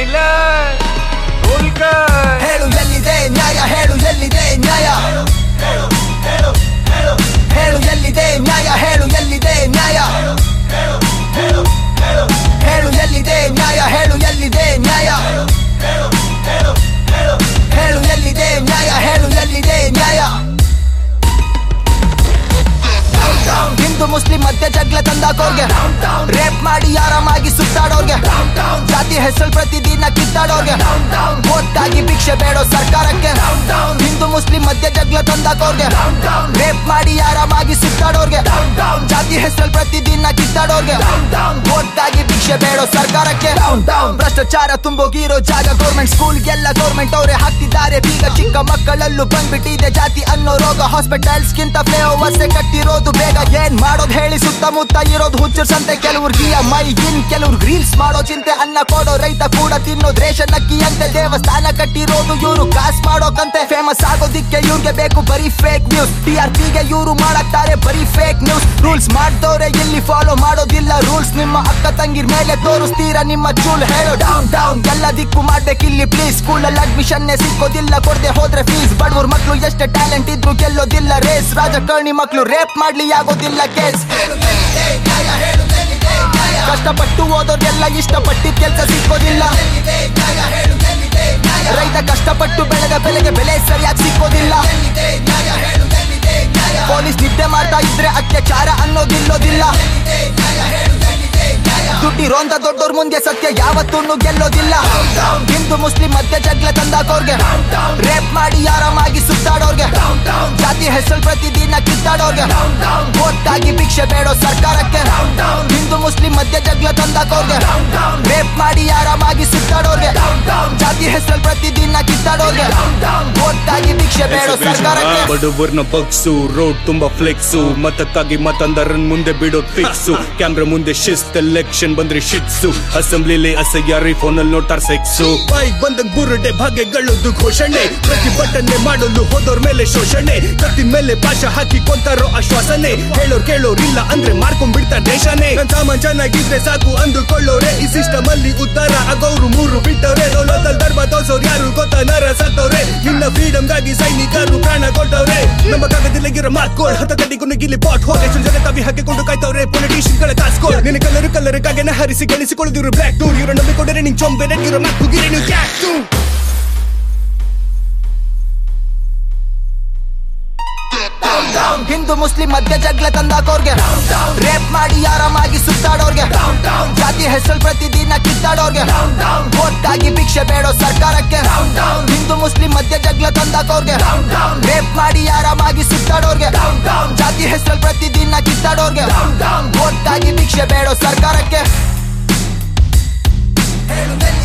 ಹೇಳು ಎಲ್ಲಿದೆ ನ್ಯಾಯ, ಹೇಳು ಎಲ್ಲಿದೆ ನ್ಯಾಯ, ಹೇಳು ಎಲ್ಲಿದೆ ನ್ಯಾಯ, ಹೇಳು ಎಲ್ಲಿದೆ ನ್ಯಾಯ, ಹೇಳು ಎಲ್ಲಿದೆ ನ್ಯಾಯ, ಹೇಳು ಎಲ್ಲಿದೆ ನ್ಯಾಯ, ಹೇಳು ಎಲ್ಲಿದೆ ನ್ಯಾಯ, ಹೇಳು ಎಲ್ಲಿದೆ ನ್ಯಾಯ. ಹಿಂದೂ ಮುಸ್ಲಿಂ ಮಧ್ಯೆ ಜಗಳ ತಂದಾಕೋರ್ಗೆ, ರೇಪ್ ಮಾಡಿ ಆರಾಮಾಗಿ ಸುತ್ತಾಡೋರ್ಗೆ, ಜಾತಿ ಹೆಸರು ಪ್ರತಿದಿನ ಕಿತ್ತಾಡೋರ್ಗೆ, ಒಟ್ಟಾಗಿ ಭಿಕ್ಷೆ ಬೇಡೋ ಸರ್ಕಾರಕ್ಕೆ. ಹಿಂದೂ ಮುಸ್ಲಿಂ ಮಧ್ಯೆ ಜಗಳ ತಂದಾಕೋರ್ಗೆ, ರೇಪ್ ಮಾಡಿ ಆರಾಮಾಗಿ ಸುತ್ತಾಡೋರ್ಗೆ, ಜಾತಿ ಹೆಸರು ಪ್ರತಿದಿನ ಕಿತ್ತಾಡೋರ್ಗೆ, ಒಟ್ಟಾಗಿ ಭಿಕ್ಷೆ ಬೇಡೋ ಸರ್ಕಾರಕ್ಕೆ. ಭ್ರಷ್ಟಾಚಾರ ತುಂಬೋಗಿರೋ ಜಾಗ ಗೌರ್ಮೆಂಟ್ ಸ್ಕೂಲ್ಗೆಲ್ಲ ಗೌರ್ಮೆಂಟ್ ಅವರೇ ಹಾಕ್ತಿದ್ದಾರೆ ಬೀಗ. ಚಿಕ್ಕ ಮಕ್ಕಳಲ್ಲೂ ಬಂದ್ಬಿಟ್ಟಿದೆ ಜಾತಿ ಅನ್ನೋ ರೋಗ. ಹಾಸ್ಪಿಟಲ್ಸ್ ಗಿಂತ ಫ್ಲೈಓವರ್ಸ್ ಕಟ್ಟಿರೋದು ಬೇಗ. ಏನ್ ಮಾಡೋದು ಹೇಳಿ, ಸುತ್ತಮುತ್ತ ಇರೋದು ಹುಚ್ಚರ್ ಸಂತೆ. ಕೆಲವ್ರಿಗೆ ಮೈ ಇನ್, ಕೆಲವ್ರಿಗೆ ರೀಲ್ಸ್ ಮಾಡೋ ಚಿಂತೆ. ಅನ್ನ ಕೊಡೋ ರೈತ ಕೂಡ ತಿನ್ನೋದು ರೇಷನ್ ಅಕ್ಕಿ ಅಂತೆ. ದೇವಸ್ಥಾನ ಕಟ್ಟಿರೋದು ಇವ್ರು ಕಾಸ್ ಮಾಡೋಕಂತೆ. ಫೇಮಸ್ ಆಗೋದಿಕ್ಕೆ ಇವ್ರಿಗೆ ಬೇಕು ಬರೀ ಫೇಕ್ ನ್ಯೂಸ್. TRPಗೆ ಇವ್ರು ಮಾಡಾಕ್ತಾರೆ ಬರೀ ಫೇಕ್ ನ್ಯೂಸ್. ರೂಲ್ಸ್ ಮಾಡ್ದವ್ರೆ ಇಲ್ಲಿ ಫಾಲೋ ಮಾಡೋದಿಲ್ಲ ರೂಲ್ಸ್. ನಿಮ್ಮ ಅಕ್ಕ ತಂಗಿರ್ ಮೇಲೆ ತೋರಿಸ್ತೀರ ನಿಮ್ಮ ಚೂಲ್. ಹೇಳೋ ಡೌನ್ ಡೌನ್ ಎಲ್ಲ ದಿಕ್ಕು ಮಾಡ್ಬೇಕಿಲ್ಲಿ ಪ್ಲೀಸ್. ಸ್ಕೂಲಲ್ಲಿ ಅಡ್ಮಿಷನ್ ಸಿಕ್ಕೋದಿಲ್ಲ, ಕೊಡದೆ ಹೋದ್ರೆ ಫೀಸ್. ಬಡವ್ರ ಮಕ್ಳು ಎಷ್ಟೇ ಟ್ಯಾಲೆಂಟ್ ಇದ್ರು ಗೆಲ್ಲೋದಿಲ್ಲ ರೇಸ್. ರಾಜಕಾರಣಿ ಮಕ್ಳು ರೇಪ್ ಮಾಡ್ಲಿ ಆಗೋದಿಲ್ಲ ಕೇಸ್. ಕಷ್ಟಪಟ್ಟು ಓದೋದೆಲ್ಲ ಇಷ್ಟಪಟ್ಟಿದ್ ಕೆಲ್ಸ ಸಿಕ್ಕೋದಿಲ್ಲ. ರೈತ ಕಷ್ಟಪಟ್ಟು ಬೆಳೆದ ಬೆಲೆಗೆ ಬೆಲೆ ಸರಿಯಾಗಿ ಸಿಕ್ಕೋದಿಲ್ಲ. ಪೊಲೀಸ್ ನಿದ್ದೆ ಮಾಡ್ತಾ ಇದ್ರೆ ಅತ್ಯಾಚಾರ ಅನ್ನೋದಿಲ್ಲೋದಿಲ್ಲ. ದುಡ್ಡಿರೋಂತ ದೊಡ್ಡೋರ್ ಮುಂದೆ ಸತ್ಯ ಯಾವತ್ತೂ ಗೆಲ್ಲೋದಿಲ್ಲ. ಹಿಂದೂ ಮುಸ್ಲಿಂ ಮಧ್ಯೆ ಜಗಳ ತಂದಾಕೋರ್ಗೆ, ರೇಪ್ ಮಾಡಿ ಆರಾಮಾಗಿ ಸುತ್ತಾಡೋರ್ಗೆ, ಜಾತಿ ಹೆಸರು ಪ್ರತಿದಿನ ಕಿತ್ತಾಡೋರ್ಗೆ, ಒಟ್ಟಾಗಿ ಭಿಕ್ಷೆ ಬೇಡೋ ಸರ್ಕಾರಕ್ಕೆ. ಹಿಂದೂ ಮುಸ್ಲಿಂ ಮಧ್ಯೆ ಜಗಳ ತಂದಾಕೋರ್ಗೆ, ರೇಪ್ ಮಾಡಿ ಆರಾಮಾಗಿ ಸುತ್ತಾಡೋರ್ಗೆ, ಜಾತಿ ಹೆಸರು ಪ್ರತಿದಿನ ಕಿತ್ತಾಡೋರ್ಗೆ, ಒಟ್ಟಾಗಿ ಭಿಕ್ಷೆ ಬೇಡೋ ಸರ್ಕಾರಕ್ಕೆ. ಬಡವರ್ನ ಬಗ್ಸು, ರೋಡ್ ತುಂಬಾ ಫ್ಲೆಕ್ಸು, ಮತಕ್ಕಾಗಿ ಮತಂದರನ್ ಮುಂದೆ ಬಿಡೋದ್ ಫಿಕ್ಸು. ಕ್ಯಾಮ್ರಾ ಮುಂದೆ ಶಿಸ್ತ್, ಎಲೆಕ್ಷನ್ ಬಂದ್ರೆ ಶಿಟ್ಸು. ಅಸೆಂಬ್ಲಿಲಿ ಅಸಹ್ಯಾರಿ ಫೋನಲ್ಲಿ ನೋಡ್ತಾರ ಸೆಕ್ಸು. ಬೈಕ್ ಬಂದಂಗ್ ಬುರುಡೆ ಭಾಗ್ಯಗಳದ್ದು ಘೋಷಣೆ. ಪ್ರತಿಭಟನೆ ಮಾಡಲು ಹೋದೋರ್ ಮೇಲೆ ಶೋಷಣೆ. ಕತ್ತಿನ ಮೇಲೆ ಪಾಶ ಹಾಕಿ ಕೊಂತಾರೋ ಆಶ್ವಾಸನೆ. ಹೇಳೋರ್ ಕೇಳೋರಿಲ್ಲ ಅಂದ್ರೆ ಮಾರ್ಕೊಂಡ್ಬಿಡ್ತಾರ ದೇಶನೇ. ನನ್ ಸಾಮಾನ್ ಚೆನ್ನಾಗಿದ್ರೆ ಸಾಕು ಅಂದುಕೊಳ್ಳೋರೆ. ಈ ಸಿಸ್ಟಮ್ ಅಲ್ಲಿ ಉದ್ದಾರ ಆಗೋರು ಮೂರು ಬಿಟ್ಟವ್ರೆ. ದೌಲತಲ್ ಧರ್ಮ ತೋರ್ಸೋರ್ ಯಾರು ಗೊತ್ತ ನರ ಸತ್ತವ್ರೆ. ಇನ್ನ ಫ್ರೀಡಮ್ ಗಾಗಿ ಸೈನಿಕರು ಪ್ರಾಣ ಕೊಟ್ಟವ್ರೆ. ನಮ್ಮ ಕಾಗದಿಲ್ಲಗಿರೋ ಮಾರ್ಕೋಳ್ ಹತ ಕಟ್ಟಿಗೂ ಗಿಲ್ಲಿ ಪಾಟ್ ಹೋಲ್. ಎಷ್ಟು ಜನ ಕವಿ ಹಾಕಿಕೊಂಡು ಕಾಯ್ತವ್ರೆ ಪೊಲಿಟಿಷಿಯನ್ ಗಳ ಕಾಸ್ಕೋಲ್. ನಿನ್ನ ಕಲರ್ ಕಾಗನ ಹರಿಸಿ ಗೆಳಿಸಿಕೊಳ್ಳುದಿರು ಬ್ಲ್ಯಾಕ್ ಟೂರ್. ಇವ್ರ ನಂಬಿಕೊಂಡರೆ ನಿಂಗ್ ಚೊಂಬೆ ನೆಟ್ಟಿರೋ ಮಾತು ಗಿರಿ ನೀವು ಕ್ಯಾಕ್ ಟೂ. ಹಿಂದೂ ಮುಸ್ಲಿಂ ಮಧ್ಯೆ ಜಗಳ ತಂದಾಕೋರ್ಗೆ, ರೇಪ್ ಮಾಡಿ ಆರಾಮಾಗಿ ಸುತ್ತಾಡೋರ್ಗೆ, ಜಾತಿ ಹೆಸರು ಪ್ರತಿದಿನ ಕಿತ್ತಾಡೋರ್ಗೆ, ಒಟ್ಟಾಗಿ ಭಿಕ್ಷೆ ಬೇಡೋ ಸರ್ಕಾರಕ್ಕೆ. ಹಿಂದೂ ಮುಸ್ಲಿಂ ಮಧ್ಯೆ ಜಗಳ ತಂದಾಕೋರ್ಗೆ, ರೇಪ್ ಮಾಡಿ ಆರಾಮಾಗಿ ಸುತ್ತಾಡೋರ್ಗೆ, ಜಾತಿ ಹೆಸರು ಪ್ರತಿದಿನ ಕಿತ್ತಾಡೋರ್ಗೆ, ಒಟ್ಟಾಗಿ ಭಿಕ್ಷೆ ಬೇಡೋ ಸರ್ಕಾರಕ್ಕೆ.